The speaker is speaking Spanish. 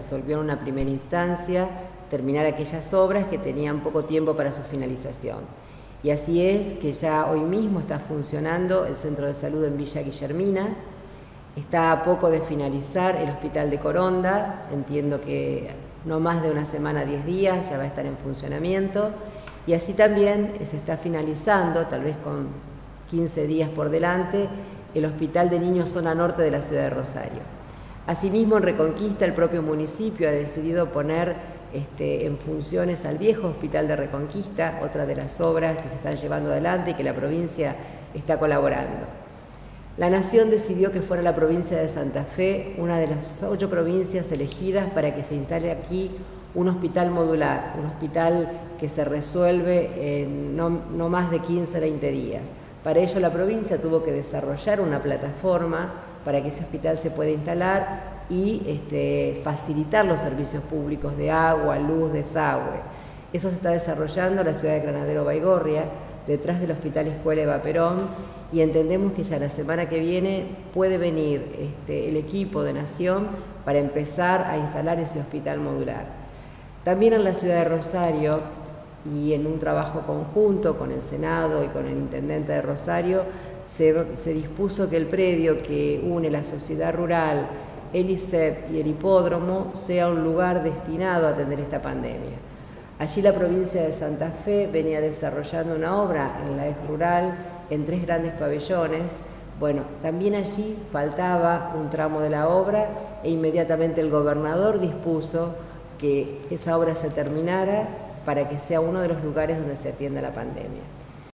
resolvió en una primera instancia terminar aquellas obras que tenían poco tiempo para su finalización. Y así es que ya hoy mismo está funcionando el Centro de Salud en Villa Guillermina, está a poco de finalizar el Hospital de Coronda, entiendo que no más de una semana, 10 días, ya va a estar en funcionamiento, y así también se está finalizando, tal vez con 15 días por delante, el Hospital de Niños Zona Norte de la ciudad de Rosario. Asimismo, en Reconquista, el propio municipio ha decidido poner en funciones al viejo Hospital de Reconquista, otra de las obras que se están llevando adelante y que la provincia está colaborando. La Nación decidió que fuera la provincia de Santa Fe una de las 8 provincias elegidas para que se instale aquí un hospital modular, un hospital que se resuelve en no más de 15 a 20 días. Para ello la provincia tuvo que desarrollar una plataforma para que ese hospital se pueda instalar y facilitar los servicios públicos de agua, luz, desagüe. Eso se está desarrollando en la ciudad de Granadero Baigorria, detrás del Hospital Escuela Eva Perón, y entendemos que ya la semana que viene puede venir el equipo de Nación para empezar a instalar ese hospital modular. También en la ciudad de Rosario, y en un trabajo conjunto con el Senado y con el Intendente de Rosario, se dispuso que el predio que une la sociedad rural, el ISEP y el hipódromo sea un lugar destinado a atender esta pandemia. Allí la provincia de Santa Fe venía desarrollando una obra en la ex rural en 3 grandes pabellones. Bueno, también allí faltaba un tramo de la obra e inmediatamente el gobernador dispuso que esa obra se terminara para que sea uno de los lugares donde se atienda la pandemia.